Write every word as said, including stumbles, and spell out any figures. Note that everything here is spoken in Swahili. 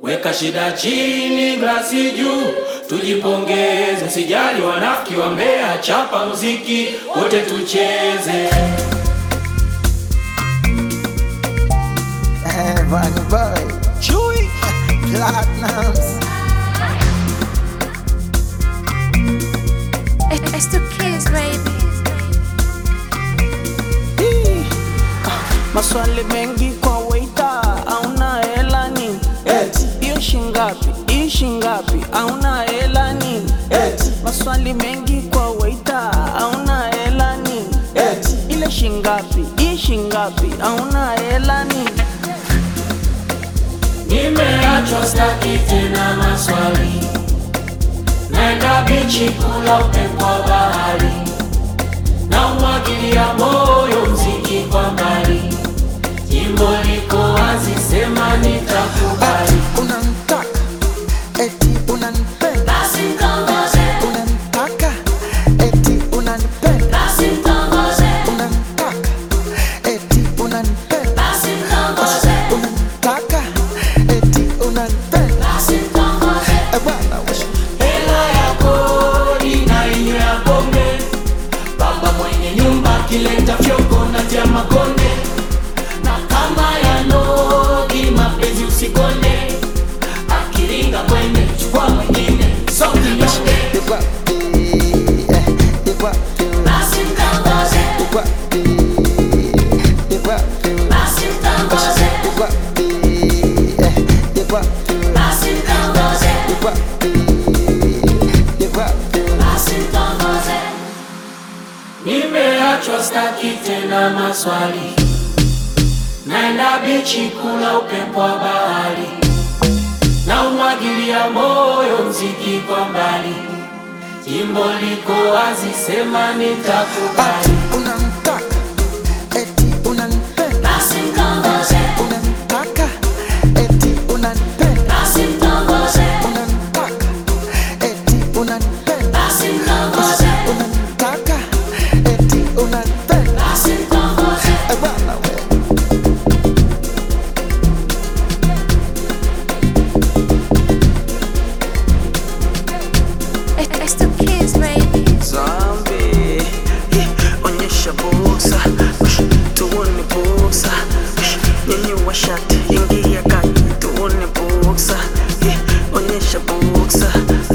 Weka shida chini, glasi juu, tujipongeze, sijali wanafiki wa Mbeya, chapa muziki, wote tucheze. Vanny Boy, Chewy, Platinums. It's the kids, baby. Maswali mengi kwa waiter, hauna hela nini? Eti Iyo shingapi, iyo shingapi, hauna hela nini? eti Maswali mengi kwa waiter, hauna hela nini? eti Ile shingapi, iyo shingapi, hauna hela nini? nimeachwa staki tena maswali, naenda bichi kula upepo wa bahari, na umwagilia moyo mziki kwa mbali, jimbo liko wazi, sema nitakubali. Unanitaka, eti unanipenda. Basi mtongoze, Unanitaka, eti unanipenda. basi mtongoze, Unanitaka, eti unanipenda. basi mtongoze, Unanitaka, eti unanipenda. basi mtongoze. Eh bwana wewe. Hela ya kodi na inyo ya pombe, baba mwenye nyumba kileta fyoko na tia makonde, na kama ya nogi mapenzi usikonde, akiringa kwende chukua mwingine songi nyonge. You got me, eh, you got me. Basi mtongoze, You got me, you got me. basi mtongoze, You got me, eh, you got me. basi mtongoze, You got me, you got me. basi mtongoze. Nimeachwa staki tena maswali, naenda bichi kula upepo wa bahari, na umwagilia moyo mziki kwa mbali, jimbo liko wazi, sema nitakubali. Unanitaka, eti unanipenda. Basi mtongoze, Unanitaka, eti unanipenda. basi mtongoze, Unanitaka, eti unanipenda. basi mtongoze, Unanitaka, eti unanipenda. basi mtongoze. Eh bwana wewe. It's the kids, baby. Zombie, yeah, onyesha boksa, ush, tuone boksa, ush, nyanyua shati, ingia kati, tuone boksa, yeah, onyesha boksa.